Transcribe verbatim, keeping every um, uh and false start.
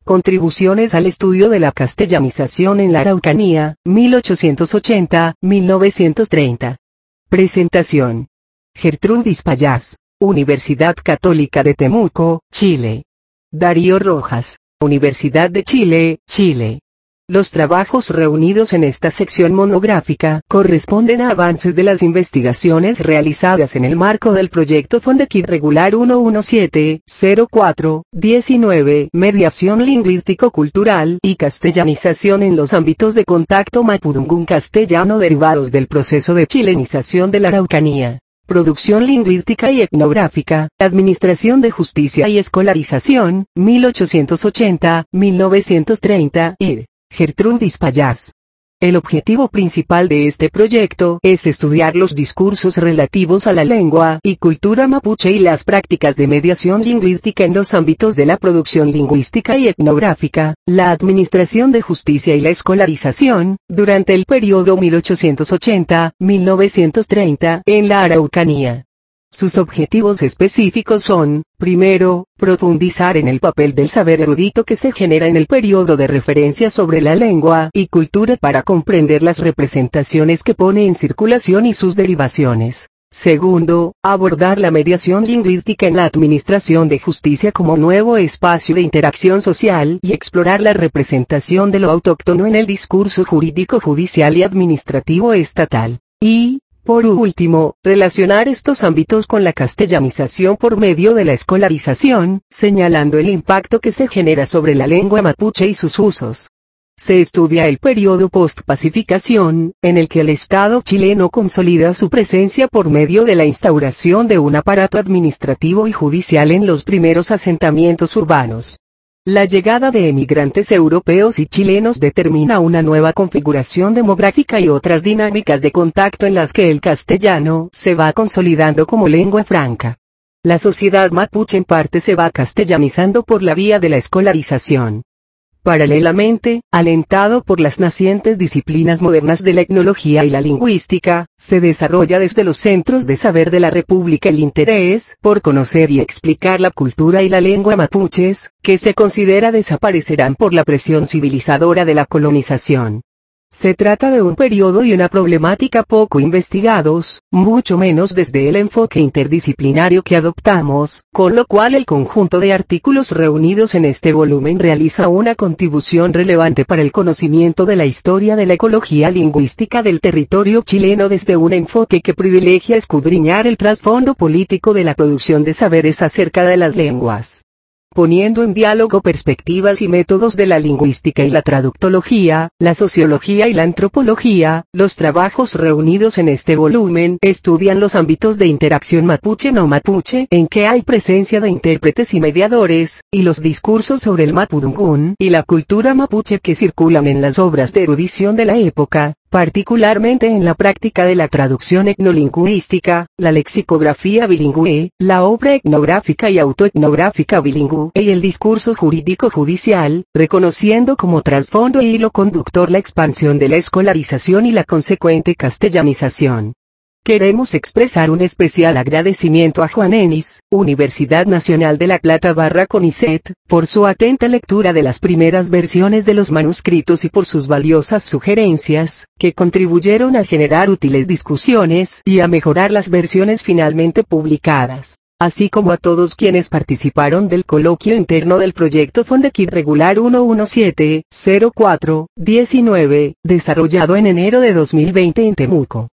Contribuciones al estudio de la castellanización en la Araucanía, mil ochocientos ochenta a mil novecientos treinta. Presentación. Gertrudis Payás, Universidad Católica de Temuco, Chile. Darío Rojas, Universidad de Chile, Chile. Los trabajos reunidos en esta sección monográfica corresponden a avances de las investigaciones realizadas en el marco del proyecto Fondequid Regular uno uno siete cero cuatro diecinueve, Mediación Lingüístico-Cultural y Castellanización en los ámbitos de contacto mapudungún castellano derivados del proceso de chilenización de la Araucanía. Producción lingüística y etnográfica, Administración de Justicia y Escolarización, mil ochocientos ochenta a mil novecientos treinta, I R. Gertrudis Payás. El objetivo principal de este proyecto es estudiar los discursos relativos a la lengua y cultura mapuche y las prácticas de mediación lingüística en los ámbitos de la producción lingüística y etnográfica, la administración de justicia y la escolarización, durante el periodo mil ochocientos ochenta a mil novecientos treinta en la Araucanía. Sus objetivos específicos son, primero, profundizar en el papel del saber erudito que se genera en el periodo de referencia sobre la lengua y cultura para comprender las representaciones que pone en circulación y sus derivaciones. Segundo, abordar la mediación lingüística en la administración de justicia como nuevo espacio de interacción social y explorar la representación de lo autóctono en el discurso jurídico judicial y administrativo estatal. Y, por último, relacionar estos ámbitos con la castellanización por medio de la escolarización, señalando el impacto que se genera sobre la lengua mapuche y sus usos. Se estudia el periodo post-pacificación, en el que el Estado chileno consolida su presencia por medio de la instauración de un aparato administrativo y judicial en los primeros asentamientos urbanos. La llegada de emigrantes europeos y chilenos determina una nueva configuración demográfica y otras dinámicas de contacto en las que el castellano se va consolidando como lengua franca. La sociedad mapuche en parte se va castellanizando por la vía de la escolarización. Paralelamente, alentado por las nacientes disciplinas modernas de la etnología y la lingüística, se desarrolla desde los centros de saber de la República el interés por conocer y explicar la cultura y la lengua mapuches, que se considera desaparecerán por la presión civilizadora de la colonización. Se trata de un periodo y una problemática poco investigados, mucho menos desde el enfoque interdisciplinario que adoptamos, con lo cual el conjunto de artículos reunidos en este volumen realiza una contribución relevante para el conocimiento de la historia de la ecología lingüística del territorio chileno desde un enfoque que privilegia escudriñar el trasfondo político de la producción de saberes acerca de las lenguas. Poniendo en diálogo perspectivas y métodos de la lingüística y la traductología, la sociología y la antropología, los trabajos reunidos en este volumen estudian los ámbitos de interacción mapuche-no mapuche en que hay presencia de intérpretes y mediadores, y los discursos sobre el mapudungún y la cultura mapuche que circulan en las obras de erudición de la época, particularmente en la práctica de la traducción etnolingüística, la lexicografía bilingüe, la obra etnográfica y autoetnográfica bilingüe y el discurso jurídico judicial, reconociendo como trasfondo e hilo conductor la expansión de la escolarización y la consecuente castellanización. Queremos expresar un especial agradecimiento a Juan Enis, Universidad Nacional de La Plata barra CONICET, por su atenta lectura de las primeras versiones de los manuscritos y por sus valiosas sugerencias, que contribuyeron a generar útiles discusiones y a mejorar las versiones finalmente publicadas, así como a todos quienes participaron del coloquio interno del proyecto Fondequid Regular uno uno siete cero cuatro diecinueve, desarrollado en enero de dos mil veinte en Temuco.